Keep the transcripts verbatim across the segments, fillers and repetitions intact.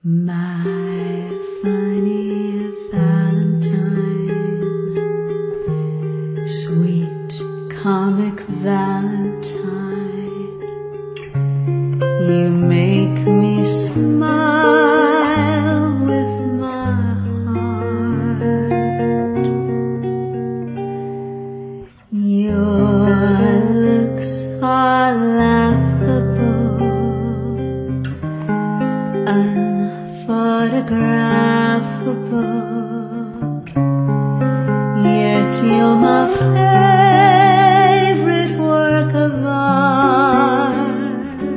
My funny Valentine, sweet comic Valentine, you make me smile with my heart. Your looks are laughable, unphotographable, yet you're my favorite work of art.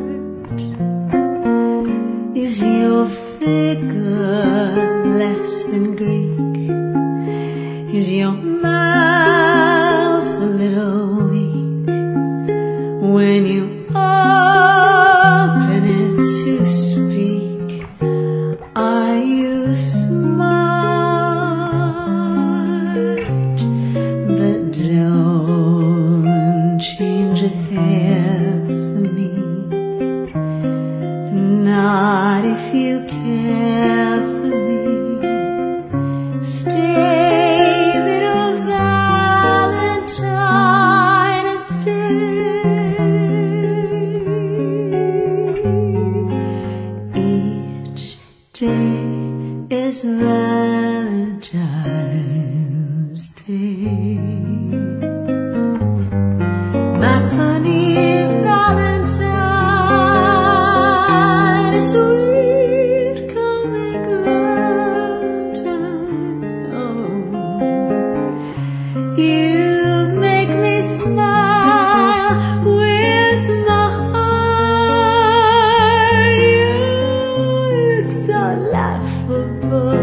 Is your figure less than Greek? Is your mouth a little weak when you open it to speak? Are you smart? But don't change a hair for me, not if you care for me. Stay, little Valentine, stay. Each day is Valentine's Day. My funny Valentine, sweet comic Valentine, oh, you make me smile with my heart. Your looks are laughable,